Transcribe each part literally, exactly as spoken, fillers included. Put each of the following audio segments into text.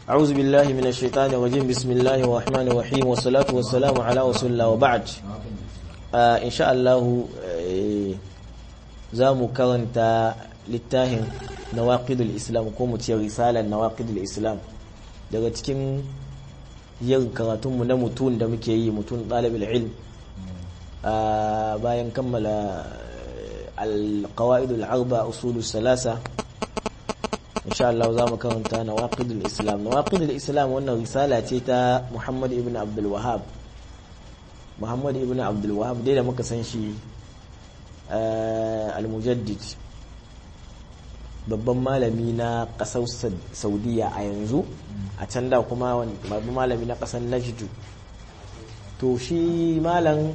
أعوذ بالله من الشيطان الرجيم بسم الله الرحمن الرحيم والصلاة والسلام على رسول الله وبعد إن شاء الله زامو كرنتا للتاهم نواقض الإسلام كومتي رسالة نواقض الإسلام daga cikin yin karatunmu na mutun da muke yi mutun ɗalibul ilm bayan kammala al-qawaidul arba usulus salasa insha Allah za mu karanta nawaqidul islam nawaqidul islam wannan risala ce ta Muhammad ibn Abdul Wahhab Muhammad ibn Abdul Wahhab dai da muka san shi al-mujaddid babban malami na kasar Saudiya a yanzu a can da kuma babban malami na kasar Najd to shi malam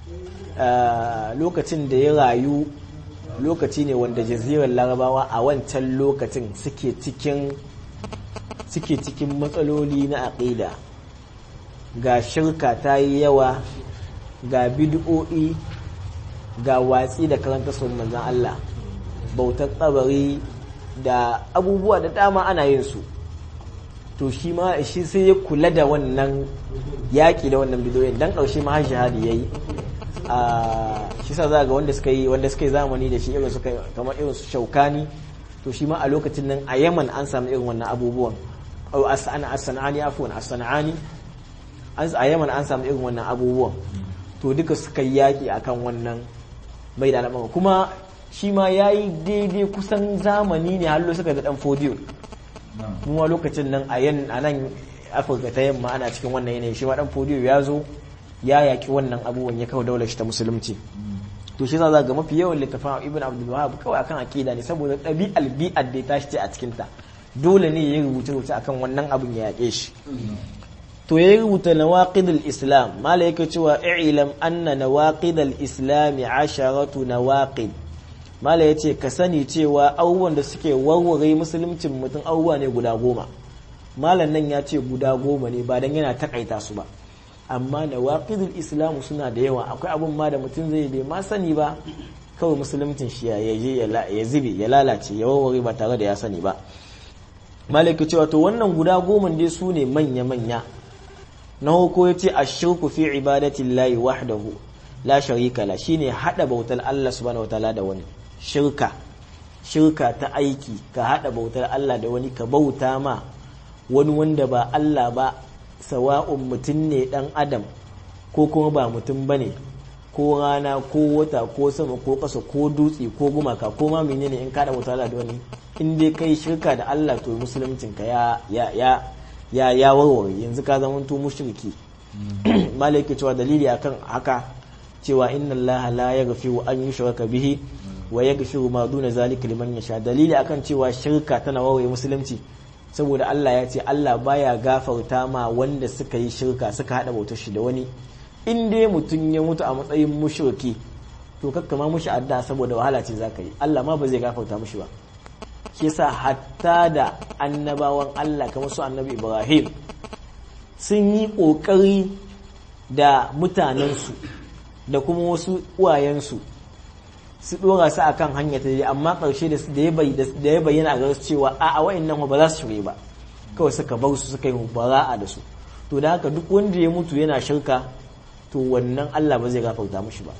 lokacin da ya rayu lokaci ne wanda jazirar larabawa a wancan lokacin suke cikin suke cikin matsaloli na aqida ga shirka ta yi yawa ga bid'o'i ga watsi da karanta sunan manzon Allah bautar tsabari da abubuwa da dama ana yin su to shi ma shi sai ya kula da wannan yaki da wannan bid'o'in dan kaushe ma har shahadi yayi a shi sa za ga wanda suka yi wanda suka yi zamani da shi irin su kamar irin su Shaukani to shi ma a lokacin nan a Yaman an samu irin wannan abubuwan au asana as-sanani afwan as-sanani a Yaman an samu irin wannan abubuwan to duka suka yi yaki akan wannan mai da alama kuma shi ma yayi daidai kusan zamani ne hallo suka da dan fodiyo kuma lokacin nan a yan anan Afirka ta yamma ana cikin wannan yanayi shi ma dan fodiyo ya zo ya yaki wannan abubuwan ya kawo daular shi ta musulunci to shi za ga mafi yawan littafin Ibn Abdul Wahhab kawai akan akida ne saboda ɗabi'al bi'ar da ta shi a cikin ta dole ne ya rubuta rubuta akan wannan abun ya yake shi to ya rubuta nawaqidul islam mala yake cewa i'lam anna nawaqidul islam asharatu nawaqid mala yace ka sani cewa abubuwan da suke warware musuluncin mutum abubuwa ne guda goma malan nan ya ce guda goma ne ba dan yana takaita su ba amma nawaqidul islam suna da yawa akwai abun ma da mutum zai bai ma sani ba kawai musuluncin shi ya je ya zube ya lalace ya warware ba tare da ya sani ba malaka cewa to wannan guda goma dai su ne manya manya na hoko yace ashirku fi ibadatillahi wahdahu la sharika la shine hada bautar Allah subhanahu wataala da wani shirka shirka ta aiki ka hada bautar Allah da wani ka bauta ma wani wanda ba Allah ba sawa'un mutum ne dan adam ko kuma ba mutum bane ko rana ko wata ko sama ko ƙasa ko dutse ko gumaka ko ma menene in kada mutala da wani in dai kai shirka da Allah to musuluncin ka ya ya ya ya ya warware yanzu ka zama to mushriki malaka cewa dalili akan haka cewa inna Allah la yaghfiru an yushraka bihi wa yaghfiru ma duna zalika liman yasha dalili akan cewa shirka tana warware musulunci saboda Allah ya ce Allah baya gafarta ma wanda suka yi shirka suka hada bautar shi da wani in dai mutum ya mutu a matsayin mushriki to kakka ma mushi adda saboda wahala ce zaka yi Allah ma ba zai gafarta mushi ba shi yasa hatta da annabawan Allah kamar su annabi Ibrahim sun yi kokari da mutanensu da kuma wasu uwayensu su dora su akan hanya ta amma karshe da da ya bayyana a gaske cewa a a wayannan ba za su shirye ba kawai suka bar su suka yi bara'a da su to da haka duk wanda ya mutu yana shirka to wannan Allah ba zai gafarta mushi ba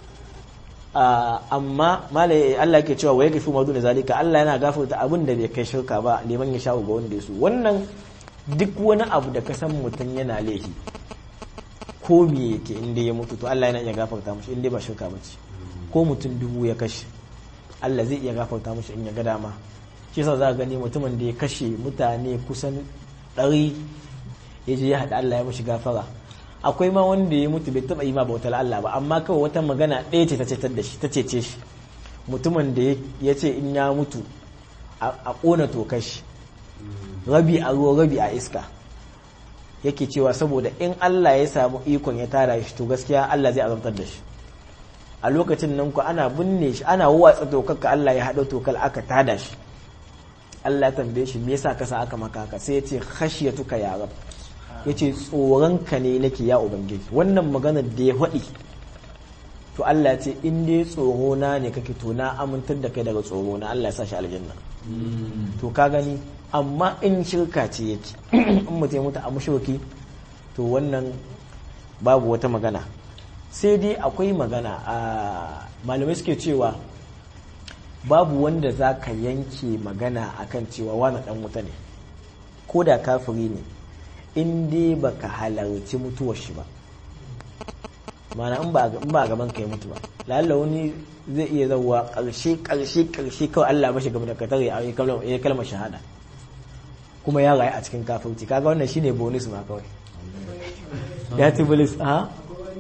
amma malai Allah yake cewa waye gafi madu da zalika Allah yana gafarta abin da bai kai shirka ba liman ya sha ga wanda ya so wannan duk wani abu da ka san mutum yana laifi ko me yake inda ya mutu to Allah yana iya gafarta mushi inda ba shirka bace ko mutum dubu ya kashe Allah zai iya gafarta mushi in ya ga dama shi yasa za ka gani mutumin da ya kashe mutane kusan ɗari ya je ya haɗa Allah ya mushi gafara akwai ma wanda ya mutu bai taɓa yi ma bautar Allah ba amma kawai wata magana ɗaya ce ta cetar da shi ta cece shi mutumin da ya ce in ya mutu a ƙona tokar shi rabi a ruwa rabi a iska yake cewa saboda in Allah ya samu ikon ya tara shi to gaskiya Allah zai azabtar da shi a lokacin nan ku ana binne shi ana watsa tokar ka Allah ya haɗa tokar aka tada shi Allah ya tambaye shi me yasa ka sa aka maka haka sai ya ce khashiyatuka ya rab yace tsoron ka ne nake ya ubangiji wannan maganar da ya faɗi to Allah ya ce in dai tsoro na ne kake to na amintar da kai daga tsoro na Allah ya sa shi aljanna to ka gani amma in shirka ce yake in mutum ya mutu a mushriki to wannan babu wata magana. Sai dai akwai magana a malamai suke cewa babu wanda za ka yanke magana akan cewa wani dan wuta ne ko da kafiri ne in dai baka halarci mutuwar shi ba, mana in ba a gaban ka yi mutu ba. lalla wani zai iya zauwa karshe karshe karshe kawai Allah mashi gaba da katar ya yi kalmar shahada kuma ya rayu a cikin kafirci, kaga wannan shine bonus ma kawai ya ci bonus. aha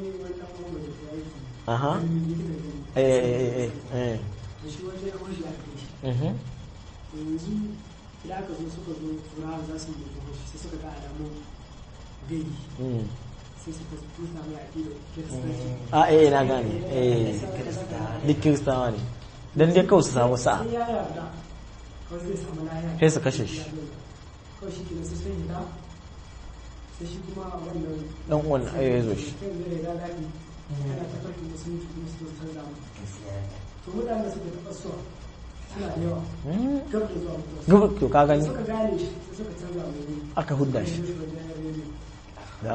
aha eh eh eh eh mhm yanzu idan aka zo suka zo turawa za su yi hoshi sai suka ga alamun gari sai suka tusa mai aƙidar kiristanci. a eh na gane eh duk kiristawa ne don dai kawai su samu sa'a sai ya yarda kawai zai samu laya sai su kashe shi kawai shi kenan sai sun yi da sai shi kuma wannan dan uwan ai ya zo shi kai zai da daɗi yana tafarki musulunci kuma su zo canza mu to mutane suka taɓa suwa suna da yawa gab da zuwa gaba to ka gani suka gane shi sai suka canza mai ne aka hudda shi da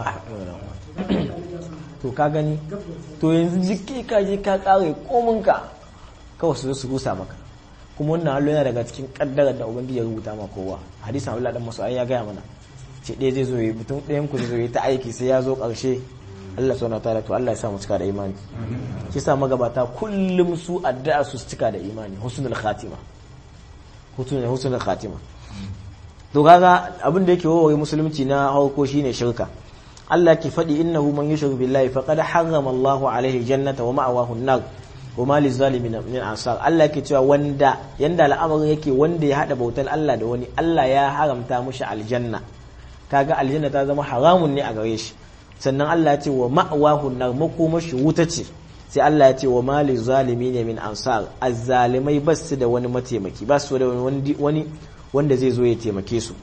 to ka gani to yanzu jiki ka je ka kare kominka kawai su zo su rusa maka, kuma wannan hallo yana daga cikin kaddarar da ubangiji ya rubuta ma kowa. hadisin Abdullah dan Mas'ud ya gaya mana ce ɗaya zai zo yi mutum ɗayan ku zai zo yi ta aiki sai ya zo ƙarshe Allah subhanahu wataala to Allah ya sa mu cika da imani. Shi sa magabata kullum su addu'a su cika da imani, husnul khatima husnul husnul khatima. To kaga abin da yake wawaye musulunci na hauko shine shirka. Allah ke faɗi innahu man yushrik billahi faqad harrama Allahu alaihi jannata wa ma'awahu an-nar wa ma lizalimin min ansar. Allah ke cewa wanda yanda al'amarin yake wanda ya hada bautar Allah da wani, Allah ya haramta mushi aljanna. Kaga aljanna ta zama haramun ne a gare shi. Sannan Allah ya ce wa ma'awahu an-nar, makomashi wuta ce. Sai Allah ya ce wa ma lizalimin min ansar, azzalimai basu da wani mataimaki, basu da wani wani wanda zai zo ya taimake su.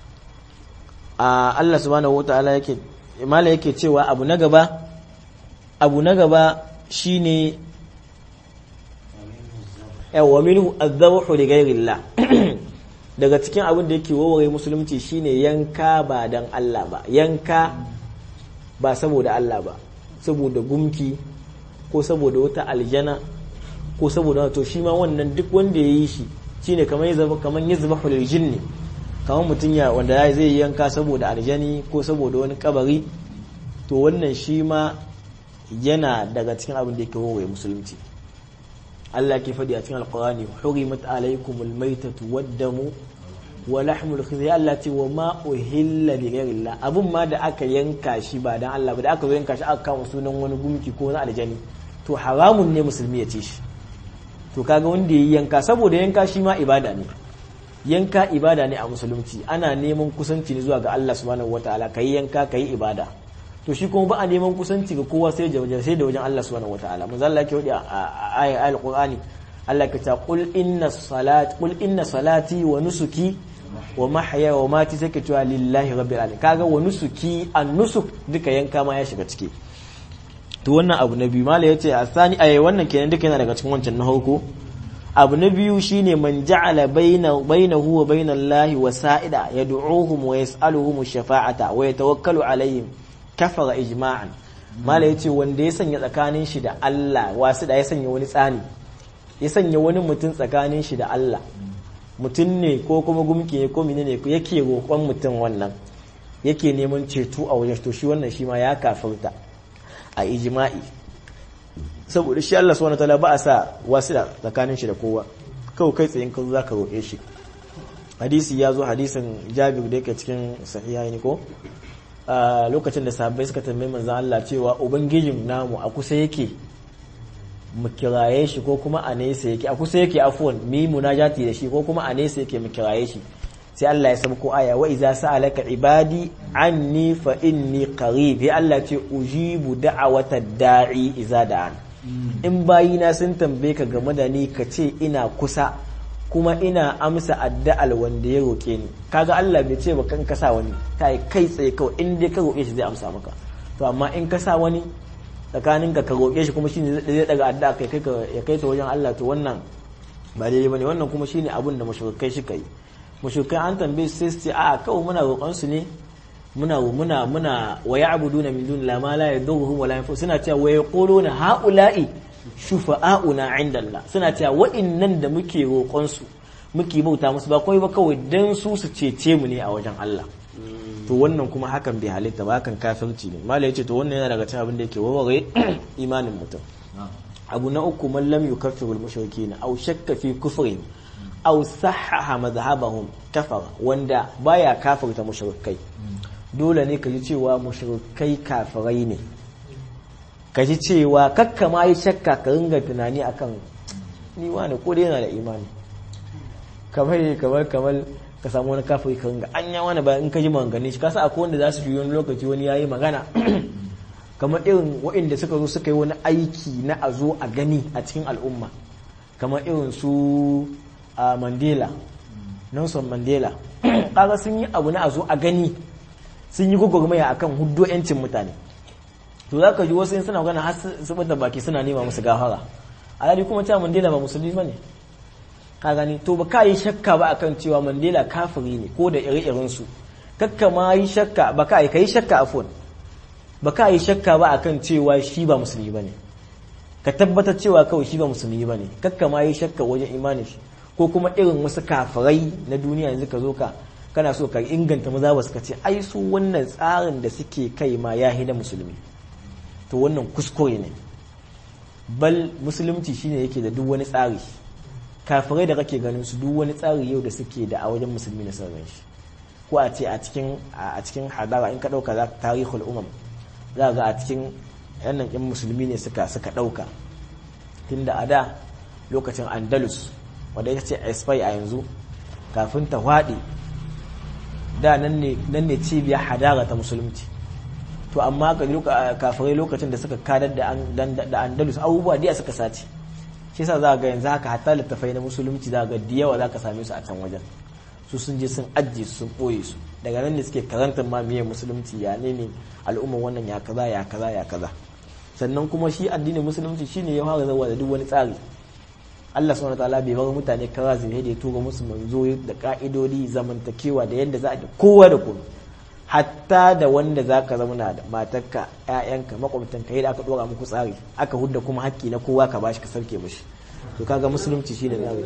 Allah subhanahu wataala yake mala yake cewa abu na gaba abu na gaba shine yawa minhu az-zabhu li ghayrillah. Daga cikin abin da yake waware musulunci shine yanka ba dan Allah ba, yanka ba saboda Allah ba, saboda gumki ko saboda wata aljana ko saboda to shi ma wannan duk wanda yayi shi shine kamar yazaba kamar yazbahu lil jinni, kamar mutun ya wanda zai yanka saboda aljani ko saboda wani kabari, to wannan shi ma yana daga cikin abin da yake wawaye musulunci. Allah ke faɗi a cikin alqur'ani hurimat alaykumul maytatu wad-damu wa lahmul khinzir. Allah ce wa ma uhilla li ghayrillah, abun ma da aka yanka shi ba dan Allah ba, da aka zo yanka shi aka kawo sunan wani gumki ko wani aljani, to haramun ne musulmi ya ci shi. To kaga wanda yayi yanka saboda yanka shi ma ibada ne, yanka ibada ne a musulunci, ana neman kusanci ne zuwa ga Allah subhanahu wataala, kai yanka kai ibada. To shi kuma ba a neman kusanci ga kowa sai da wajen sai da wajen Allah subhanahu wataala. Manzo Allah yake wadi a ayatul Qur'ani, Allah ya ce qul inna salati qul inna salati wa nusuki wa mahya wa mati take cewa lillahi rabbil alamin. Kaga wa nusuki an-nusuk duka yanka ma ya shiga ciki. To wannan abu na biyu mala yace asani ayi wannan kenan duka yana daga cikin wancan na farko. Abu na biyu shine man ja'ala baina bainahu wa bainallahi wasa'ida yad'uuhum wa yas'aluhum ash-shafa'ata wa yatawakkalu alaihim kafara ijma'an. Mala yace wanda ya sanya tsakanin shi da Allah wasu da ya sanya wani tsani, ya sanya wani mutum tsakanin shi da Allah, mutum ne ko kuma gumki ne ko menene yake roƙon mutum wannan, yake neman ceto a wajen, to shi wannan shi ma ya kafirta a ijma'i. Saboda shi Allah subhanahu wataala ba a sa wasila tsakanin shi da kowa, kawai kai tsayin ka za ka roƙe shi. Hadisi ya zo, hadisin Jabir da yake cikin sahihaini ko lokacin da sahabbai suka tambaye manzon Allah cewa ubangijin namu a kusa yake mu kiraye shi ko kuma a nesa yake, a kusa yake afwan mi munajati da shi ko kuma a nesa yake mu kiraye shi. Sai Allah ya sabko aya wa idza sa'alaka ibadi anni fa inni qarib, ya Allah ce ujibu da'awata da'i idza da'an. In bayina sun tambaye ka game da ni ka ce ina kusa kuma ina amsa addu'al wanda ya roke ni. Kaga Allah bai ce ba kan kasa wani, kai kai tsaye kawai in dai ka roke shi zai amsa maka. To amma in ka sa wani tsakanin ka ka roke shi kuma shine zai daga addu'a kai kai ya kai ta wajen Allah, to wannan ba daidai bane. Wannan kuma shine abin da mushrikai suka yi. mushrikai an tambaye su sai su ce a kawai muna roƙon su ne muna muna muna wa ya'buduna min dunillahi ma la yadurruhum wa la yanfa'uhum suna cewa wa yaquluna haula'i shufa'auna 'inda Allah suna cewa wa'innan da muke roƙon su muke bauta musu ba kawai ba kawai dan su su cece mu ne a wajen Allah to wannan kuma hakan bai halitta ba hakan kafirci ne malai yace to wannan yana daga cikin abin da yake warware imanin mutum abu na uku man lam yukaffiru al-mushrikeena aw shakka fi kufrin aw sahhaha madhhabahum kafara wanda baya kafirta mushrikai dole ne ka ji cewa mushrikai kafirai ne ka ji cewa kakka ma yi shakka ka ringa tunani akan ni wani ko dai yana da imani kamar kamar kamar ka samu wani kafiri ka ringa anya wani ba in ka ji maganganun shi kasa akwai wanda za su yi wani lokaci wani yayi magana kamar irin waɗanda suka zo suka yi wani aiki na a zo a gani a cikin al'umma kamar irin su a Mandela Nelson Mandela kaga sun yi abu na a zo a gani sun yi gwagwarmaya akan huddo yancin mutane to za ka ji wasu yin suna magana har su bada baki suna nema musu gafara alhali kuma cewa Mandela ba musulmi bane ka gani to ba ka yi shakka ba akan cewa Mandela kafiri ne ko da ire-iren su kakka ma yi shakka ba ka yi kai shakka afwan ba ka yi shakka ba akan cewa shi ba musulmi bane ka tabbatar cewa kawai shi ba musulmi bane kakka ma yi shakka wajen imanin shi ko kuma irin wasu kafirai na duniya yanzu ka zo ka kana so ka inganta maza ba suka ce ai su wannan tsarin da suke kai ma ya hida musulmi to wannan kuskure ne bal musulunci shine yake da duk wani tsari kafirai da kake ganin su duk wani tsari yau da suke da a wajen musulmi na sauran shi ko a ce a cikin a cikin hadara in ka dauka za tarihul umam za ga a cikin yannan ɗin musulmi ne suka suka dauka tunda a da lokacin Andalus wanda ita ce Spain a yanzu kafin ta hwadi da nan ne nan ne cibiyar hadara ta musulunci to amma ga kafirai lokacin da suka kadar da da Andalus abubuwa da suka sace shi yasa za ga yanzu haka hatta littafai na musulunci za ga da yawa za ka same su a can wajen su sun je sun ajiye su sun boye su daga nan ne suke karantar ma miye musulunci ya ne ne al'ummar wannan ya kaza ya kaza ya kaza sannan kuma shi addinin musulunci shine ya fara zawa da duk wani tsari Allah subhanahu wataala bai bar mutane kara zai da ya tura musu manzo da ka'idodi zamantakewa da yadda za a kowa da kowa hatta da wanda za ka zama da matarka ƴaƴanka makwabtanka yadda aka dora muku tsari aka hudda kuma haƙƙi na kowa ka bashi ka sarke mishi to kaga musulunci shine tsari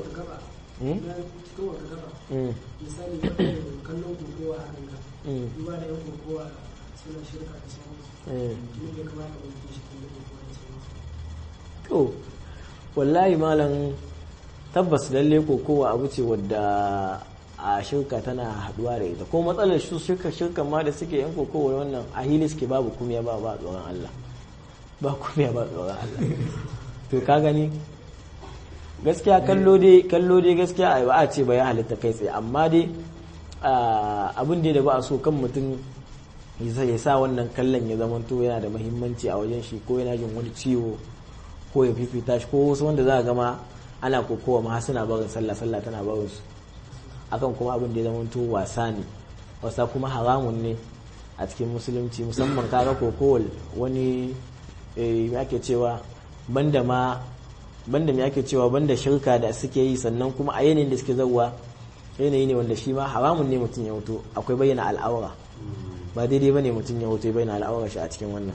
misali kallon kokowa a ranka duba da yan kokowa suna shirka da sauransu ne bai kamata wani shi kallon kokowa da sauransu to wallahi malam tabbas lalle kokowa abu ce wadda a shirka tana haduwa da ita ko matsalar su shirka shirkan ma da suke yan kokowa wannan a hili suke babu kumiya ba ba tsoron Allah ba kumiya ba tsoron Allah to ka gani gaskiya kallo dai kallo dai gaskiya ai ba a ce ba ya halitta kai tsaye amma dai abin da ba a so kan mutum ya sa wannan kallon ya zamanto yana da muhimmanci a wajen shi ko yana jin wani ciwo ko ya fifita shi ko wasu wanda za a gama ana kokowa ma suna barin sallah sallah tana barin su akan kuma abin da ya zamanto wasa ne wasa kuma haramun ne a cikin musulunci musamman kaga kokowal wani me ake cewa banda ma banda me ake cewa banda shirka da suke yi sannan kuma a yanayin da suke zauwa yanayi ne wanda shi ma haramun ne mutum ya wuto akwai bayyana al'aura ba daidai bane mutum ya wuto bayyana al'aura shi a cikin wannan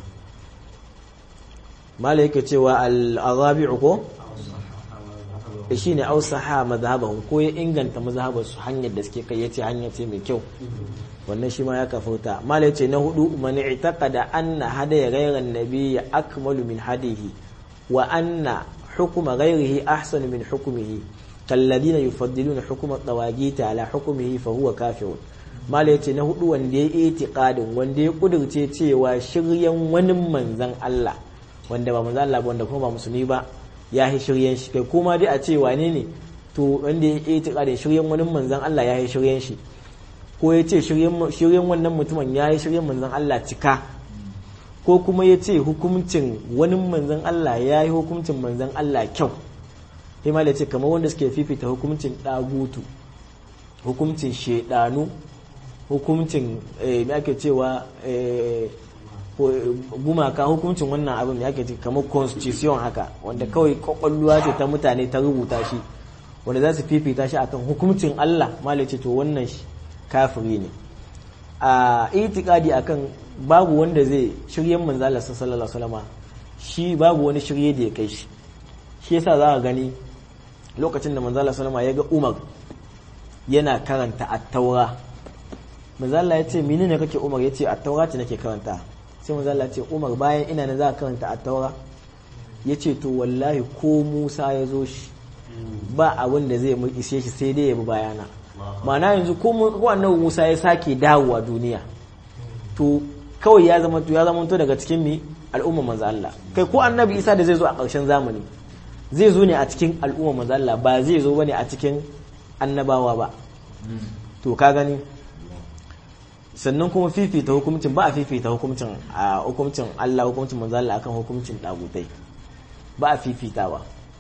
mala yake cewa al-arabi'u ko shine ausaha mazhabahum ko ya inganta mazhabar su hanyar da suke kai yace hanya ce mai kyau wannan shi ma ya kafurta mala yace na hudu man i'taqada anna hadaya ghayran nabiyyi akmalu min hadihi wa anna hukuma ghayrihi ahsanu min hukmihi kalladina yufaddiluna hukuma at-tawagit ala hukmihi fa huwa kafirun mala yace na hudu wanda ya itiqadin wanda ya kudurce cewa shiryan wani manzon Allah wanda ba manzon Allah ba wanda kuma ba musulmi ba ya yi shiryen shi kai kuma dai a ce wane ne to wanda ya itiqadin shiryan wani manzon Allah ya yi shiryen shi ko ya ce shiryen wannan mutumin ya yi shiryen manzon Allah cika ko kuma ya ce hukuncin wani manzon Allah ya yi hukuncin manzon Allah kyau sai ma da ce kamar wanda suke fifita hukuncin ɗagutu hukuncin shedanu hukuncin me ake cewa gumaka hukuncin wannan abin me ake ce kamar constitution haka wanda kawai kwakwalluwa ce ta mutane ta rubuta shi wanda za su fifita shi akan hukuncin Allah malai ce to wannan shi kafiri ne. A itikadi akan babu wanda zai shiryen manzo Allah sallallahu alaihi wasallam, shi babu wani shirye da ya kai shi. Shi yasa za ka gani lokacin da manzo Allah sallallahu alaihi wasallam ya ga Umar yana karanta at-taura, manzo Allah ya ce menene kake Umar? Ya ce at-taura ce nake karanta. Sai manzo Allah ya ce Umar bayan ina ne za ka karanta at-taura? Ya ce to wallahi ko Musa ya zo shi ba abin da zai mu ishe shi sai dai ya bi bayana. Ma'ana yanzu ko annabi Musa ya sake dawowa duniya to kawai ya zama to ya zama to daga cikin mi al'umma manzo Allah. Kai ko annabi Isa da zai zo a ƙarshen zamani zai zo ne a cikin al'umma manzo Allah, ba zai zo bane a cikin annabawa ba. To ka gani, sannan kuma fifita hukuncin ba a fifita hukuncin a hukuncin Allah hukuncin manzo Allah akan hukuncin dagutai, ba a fifitawa.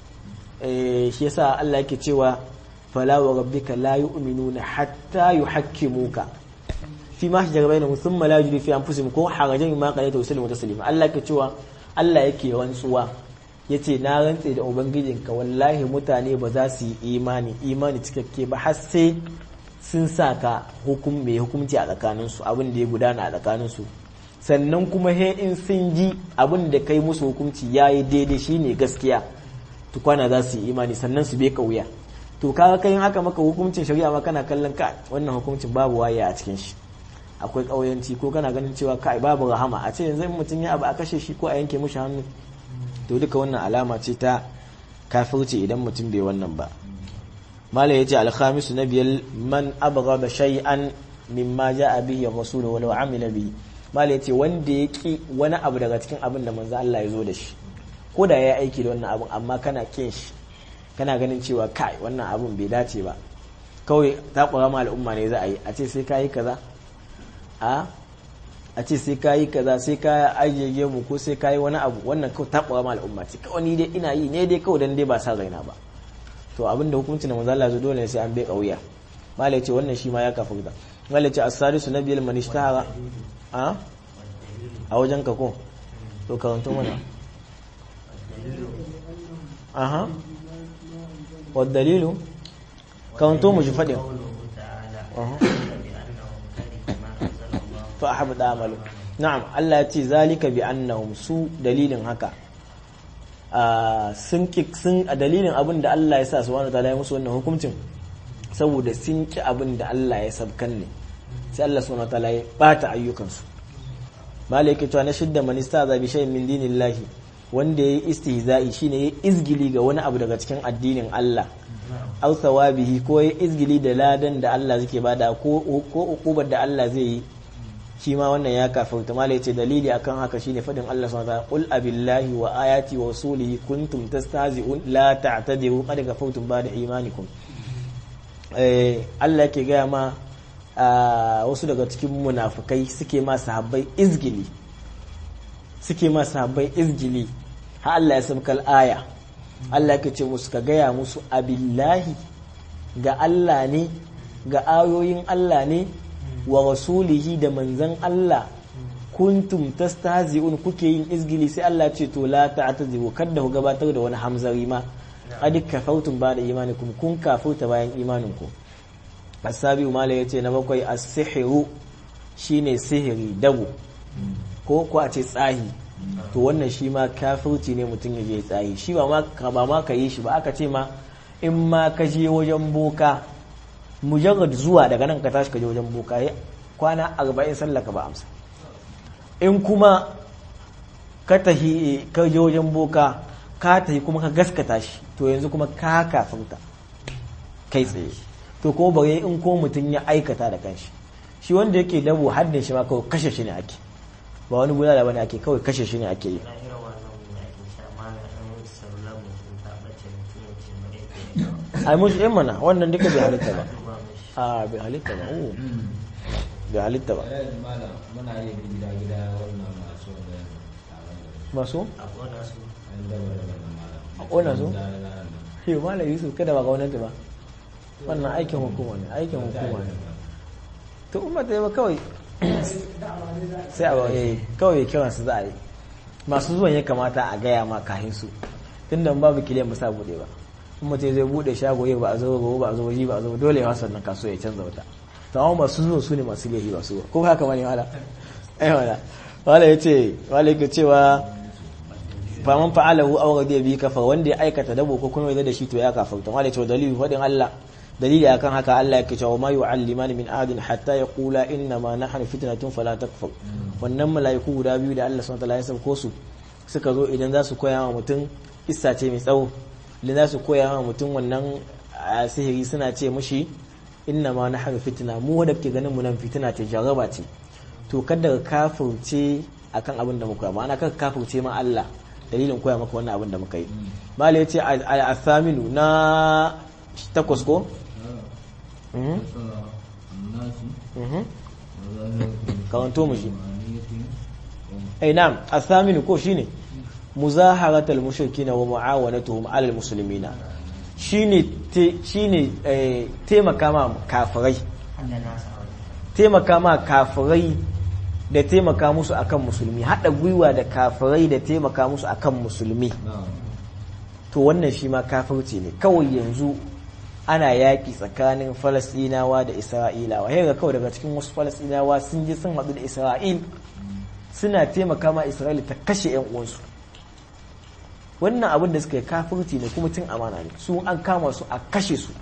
Eh shi yasa Allah yake cewa fala wa rabbika la yu'minuna hatta yuhakkimuka fi ma shajara bainahum thumma la yajidu fi anfusihim ko harajan ma qadaita wa taslima. Allah yake cewa Allah yake rantsuwa yace na rantse da ubangijinka wallahi mutane ba za su yi imani imani cikakke ba har sai sun saka hukum mai hukunci a tsakanin su, abin da ya gudana a tsakanin su, sannan kuma he in sun ji abin da kai musu hukunci yayi daidai shine gaskiya tukwana za su yi imani sannan su bai kauya. To kaga kai haka maka hukuncin shari'a ma kana kallon ka wannan hukuncin babu waye a cikin shi, akwai kauyanci, ko kana ganin cewa kai babu rahama a ce yanzu in mutum ya abu a kashe shi ko a yanke mushi hannu, to duka wannan alama ce ta kafirci idan mutum bai wannan ba. malai yace al-khamisu nabiyal man abghada shay'an mimma ja'a bihi ar-rasul wa law amila bihi. malai yace wanda ya ki wani abu daga cikin abin da manzo Allah ya zo da shi, ko da ya aiki da wannan abin amma kana kin shi, kana ganin cewa kai wannan abun bai dace ba, kawai takura ma al'umma ne za a yi, a ce sai kayi kaza a a ce sai kayi kaza sai ka ajiye mu ko sai kayi wani abu, wannan kawai takura ma al'umma ce, kawai ni dai ina yi ne dai kawai dan dai ba sa raina ba. To abin da hukuncin da manzo Allah zo dole ne sai an bai kauya. malai ce wannan shi ma ya kafirta. malai ce as-sadisu nabiyul man ishtahara a a wajen ka ko to karanto mana aha والدليل كنتم مجفدين فأحبط عمله. نعم الله يتي ذلك بأنهم سو دليل هكا sun ki sun a dalilin abin da Allah ya sa subhanahu wataala ya musu wannan hukuncin saboda sun ki abin da Allah ya sabkan ne, sai Allah subhanahu wataala ya bata ayyukansu. malaika cewa na shidda man istaza bi shay'in min dinillahi, wanda ya yi istihza'i shine ya izgili ga wani abu daga cikin addinin Allah, aw thawabihi ko ya izgili da ladan da Allah zake bada ko ko ukubar da Allah zai yi, shi ma wannan ya kafirta. malai ce dalili akan haka shine fadin Allah subhanahu wa ta'ala qul abillahi wa ayati wa rasulihi kuntum tastahzi'un la ta'tadiru qad kafartum ba'da imanikum. eh Allah yake ga ma wasu daga cikin munafikai suke ma sahabbai izgili suke ma sahabbai izgili har Allah ya sabkal aya, Allah yake ce musu ka gaya musu abillahi, ga Allah ne, ga ayoyin Allah ne, wa rasulihi da manzan Allah kuntum tastahzi'un kuke yin izgili, sai Allah ce to la ta'tazi'u kada ku gabatar da wani hamzari ma qad kafartum ba'da imanikum kun kafurta bayan imaninku. asabiu mala yace na bakwai as-sihru shine sihiri dabo ko ko a ce tsahi, to wannan shi ma kafirci ne mutum ya je tsahi, shi ba ma ka ba ma ka yi shi ba, aka ce ma in ma ka je wajen boka mujarrad zuwa daga nan ka tashi ka je wajen boka ya kwana arba'in sallaka ba amsa. In kuma ka tahi ka je wajen boka ka tahi kuma ka gaskata shi, to yanzu kuma ka kafirta kai tsaye. To kuma bare in ko mutum ya aikata da kanshi, shi wanda yake dabo haddin shi ma kawai kashe shi ne ake, ba wani bulala bane ake, kawai kashe shi ne ake yi. ai mun yi mana wannan duka bai halitta ba, a bai halitta ba, o bai halitta ba. muna yi gida gida wannan masu masu a ƙona su shi mala yusuf kada ba gwamnati ba, wannan aikin hukuma ne, aikin hukuma ne. to umar ta yi ba kawai sai a waye kawai kiran su za a yi, masu zuwan ya kamata a gaya ma kahin su tunda babu kiliyan ba sa bude ba. mutum zai bude shago yau ba a zo gobe ba a zo ji ba a zo dole ya wasa nan kaso ya canza wata to amma masu zuwa su ne masu lehi ba su ko haka bane wala ai wala wala yace wala yake cewa fa man fa'alahu aw ghadiya bi kafa wanda ya aikata dabo ko kuma ya da shi to ya kafarta wala yace dalili fadin Allah dalili akan haka Allah yake cewa ma yu'allimani min ahadin hatta yaqula inna ma nahnu fitnatun fala takfur wannan malaiku guda biyu da Allah subhanahu wa ta'ala ya sauko su suka zo idan za su koya wa mutum kissa ce mai tsawo da za su koya wa mutum wannan sihiri suna ce mushi inna ma nahnu fitna mu da ke ganin mu nan fitina ce jaraba ce to kada ka kafirce akan abin da muka ma'ana kada ka kafirce ma Allah dalilin koya maka wannan abin da muka yi malai yace al-athaminu na takwas ko mhm mhm kawanto mu shi ai na'am athaminu ko shine muzaharatul mushrikina wa muawanatuhum alal muslimina shine shine taimaka ma kafirai taimaka ma kafirai da taimaka musu akan musulmi hada gwiwa da kafirai da taimaka musu akan musulmi to wannan shi ma kafirci ne kawai yanzu ana yaki tsakanin Falastinawa da Isra'ilawa yaga kawai daga cikin wasu Falastinawa sun je sun hadu da Isra'il suna taimaka ma Isra'il ta kashe ƴan uwansu wannan abin da suka yi kafirci ne kuma cin amana ne su an kama su a kashe su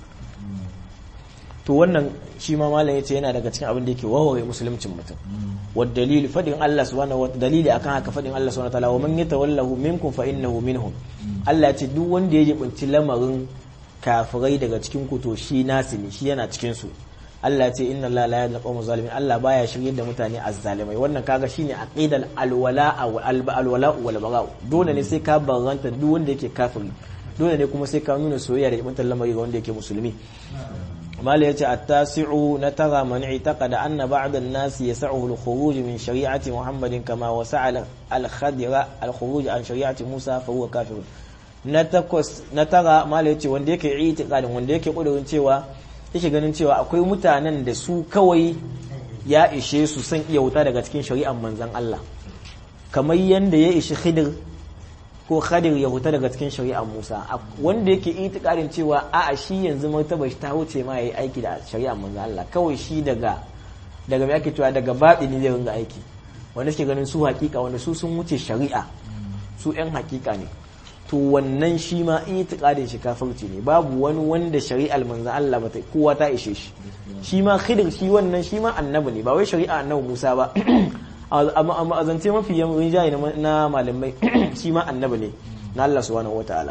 to wannan shi ma malam yace yana daga cikin abin da yake wawaye musuluncin mutum wa dalili fadin Allah subhanahu wa dalili akan haka fadin Allah subhanahu wa ta'ala wa man yatawallahu minkum fa innahu minhum Allah ya ce duk wanda ya jibinci lamarin kafirai daga cikin ku to shi nasu ne shi yana cikin su Allah ce inna Allah la yahdi al-qawma zalimin Allah baya shirye da mutane azzalimai wannan kaga shine aqidal alwala wal alwala wal bara dole ne sai ka barranta duk wanda yake kafiri dole ne kuma sai ka nuna soyayya da ibn lamari ga wanda yake musulmi mala yace at-tasi'u natara man i'taqada anna ba'd an-nas yas'uhu al-khuruj min shari'ati Muhammadin kama wasa'a al-khadira al-khuruj an shari'ati Musa fa huwa kafir na takwas natara mala yace wanda yake i'tiqadin wanda yake kudurin cewa yake ganin cewa akwai mutanen da su kawai ya ishe su san iya wuta daga cikin shari'ar manzan Allah kamar yanda ya ishi Khidir ko Khadir ya wuta daga cikin shari'ar Musa wanda yake itikadin cewa a'a shi yanzu martaba shi ta wuce ma yayi aiki da shari'ar manzan Allah kawai shi daga daga me ake cewa daga batini zai ringa aiki wanda suke ganin su hakika wanda su sun wuce shari'a su yan hakika ne to wannan shi ma itikadin shi kafirci ne babu wani wanda shari'ar manzo Allah bata kowa ta ishe shi shi ma Khidir shi wannan shi ma annabi ne ba wai shari'a annabi Musa ba amma amma azance mafi yamin jayi na malamai shi ma annabi ne na Allah subhanahu wataala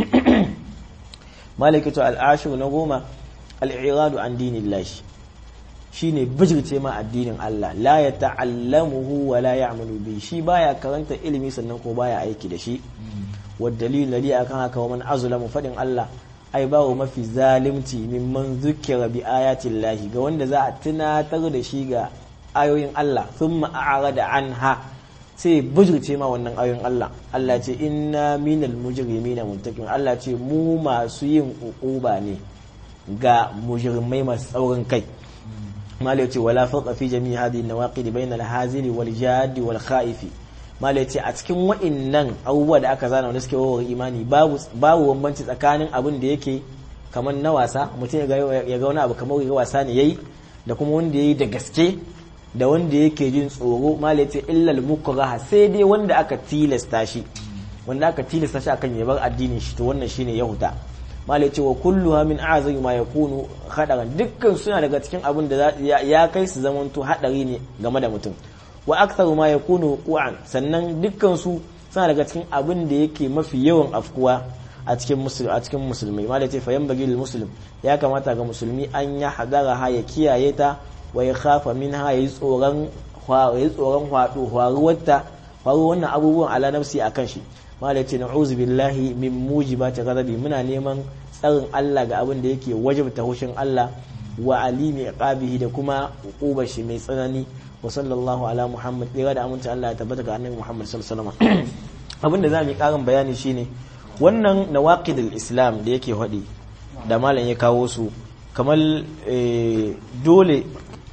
malaikatu al-ashir na goma al-i'radu an dinillahi shine bijirce ma addinin Allah la ya ta'allamuhu wa la ya'malu bi shi baya karanta ilimi sannan ko baya aiki da shi والدليل الذي akan haka wa man azlamu fadin Allah ai bawo mafi zalimci mimman zukira bi ayatin lahi ga wanda za a tunatar da shi ga ayoyin Allah thumma a'rada anha sai bujurce ma wannan ayoyin Allah Allah ce inna minal mujrimina muntaqim Allah ce mu masu yin uquba ne ga mujrimai masu tsaurin kai malai ce wala farqa fi jami'i hadhihi an-nawaqid bayna al-hazili wal jadi wal khaifi malai ce a cikin wa'innan abubuwa da aka zana wanda suke wawar imani babu babu bambanci tsakanin abin da yake kamar na wasa mutum ya ga ya ga wani abu kamar ya wasa ne yayi da kuma wanda yayi da gaske da wanda yake jin tsoro malai ce illal mukraha sai dai wanda aka tilasta shi wanda aka tilasta shi akan ya bar addinin shi to wannan shine yahuda malai ce wa kulluha min a'zami ma yakunu hadaran dukkan suna daga cikin abin da ya kai su zamanto hadari ne game da mutum wa aktharu ma yakunu wuqu'an sannan dukkan su suna daga cikin abin da yake mafi yawan afkuwa a cikin musulmi a cikin musulmai malai ce fayan bagil muslim ya kamata ga musulmi an ya hadara ha ya kiyaye ta wa ya khafa minha yayi tsoron yayi tsoron hwado hwaruwarta faru wannan abubuwan ala nafsi akan shi malai ce na'uzu billahi min mujibati ghadabi muna neman tsarin Allah ga abin da yake wajibta hushin Allah wa alimi iqabihi da kuma uqubar shi mai tsanani wa sallallahu ala muhammad ɗaya da aminci Allah ya tabbata ga annabi Muhammad sallallahu alaihi wasallam abinda zamu yi karin bayani shine wannan nawaqidul islam da yake hadi da malam ya kawo su kamar dole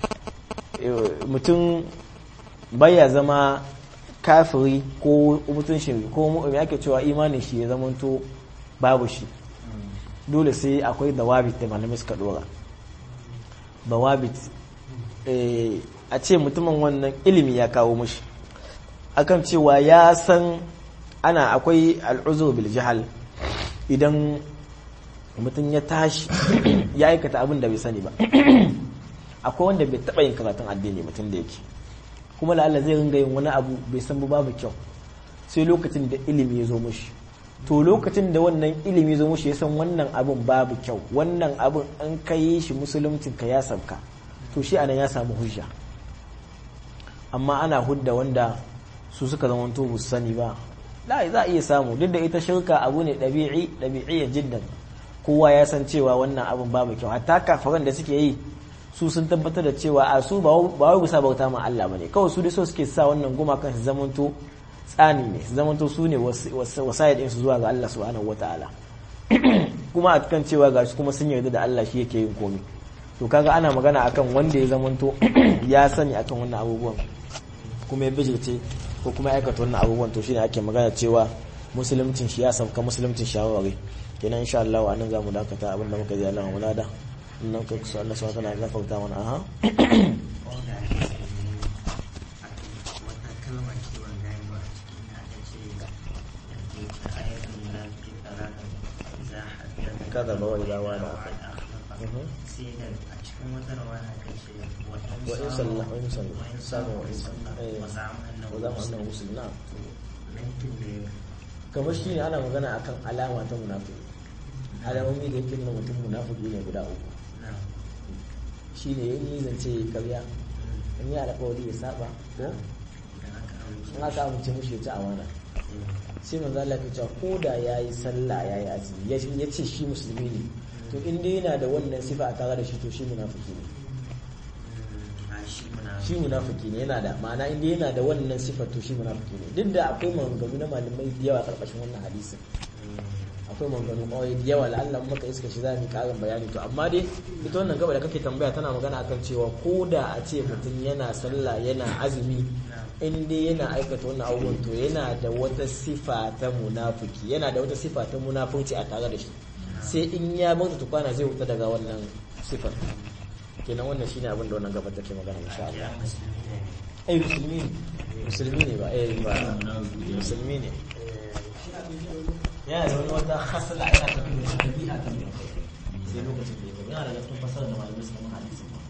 mutum baya zama kafiri ko mutun shi ko mu yake cewa imanin shi ya zamanto babu shi dole sai akwai dawabit da malamai suka dora dawabit a ce mutumin wannan ilimi ya kawo mushi akan cewa ya san ana akwai al'uzur bil jahal idan mutum ya tashi ya aikata abin da bai sani ba akwai wanda bai taba yin karatun addini mutum da yake kuma la'alla zai ringa yin wani abu bai san ba babu kyau sai lokacin da ilimi ya zo mushi to lokacin da wannan ilimi ya zo mushi ya san wannan abin babu kyau wannan abin an kai shi musuluncin ka ya sabka to shi anan ya samu hujja amma ana hudda wanda su suka zama to bu sani ba la za a iya samu duk da ita shirka abu ne dabi'i dabi'iyya jiddan kowa ya san cewa wannan abin babu kyau hatta kafiran da suke yi su sun tabbatar da cewa a su ba wai gusa bauta ma Allah bane kawai su dai so suke sa wannan gumakan su zamanto tsani ne su zamanto su ne wasayar din su zuwa ga Allah subhanahu wataala kuma a kan cewa gashi kuma sun yarda da Allah shi yake yin komai to kaga ana magana akan wanda ya zamanto ya sani akan wannan abubuwan kuma ya bijirce ko kuma ya aikata wannan abubuwan to shine ake magana cewa musuluncin shi ya sauka musuluncin shawarwari kenan insha Allah anan zamu dakata abinda muka ji Allah mu lada nan ka kusa Allah subhanahu wa ta'ala ya fauta mana aha kada ba wani dawa da sai da a cikin wata rawana kace wa in sallah wa in sallah sabu wa in sallah wa za'am annahu muslim na kamar shi ne ana magana akan alama ta munafiki alamomi da yake nuna mutum munafiki ne guda uku shi ne yin yi zance ya karya in yi alƙawari ya saba ko in aka amince mushi ya ci amana sai manzo Allah ya ce ko da yayi sallah yayi azumi ya ce shi musulmi ne to in dai yana da wannan sifa a tare da shi to shi munafiki ne shi munafiki ne yana da ma'ana in dai yana da wannan sifa to shi munafiki ne duk da akwai maganganu na malamai da yawa karkashin wannan hadisin akwai maganganu kawai da yawa la'alla maka iska shi za mu karin bayani to amma dai ita wannan gaba da kake tambaya tana magana akan cewa ko da a ce mutum yana sallah yana azumi in dai yana aikata wannan abubuwan to yana da wata sifa ta munafiki yana da wata sifa ta munafurci a tare da shi sai in ya bauta tukwana zai wuta daga wannan sifar kenan wannan shine abin da wannan gaba take magana insha Allah ai musulmi ne musulmi ne ba eh ba musulmi ne yana da wani wata hasala yana tafiya da tabi'a ta sai lokacin da yana da cikin fasara da malamai sun hadisi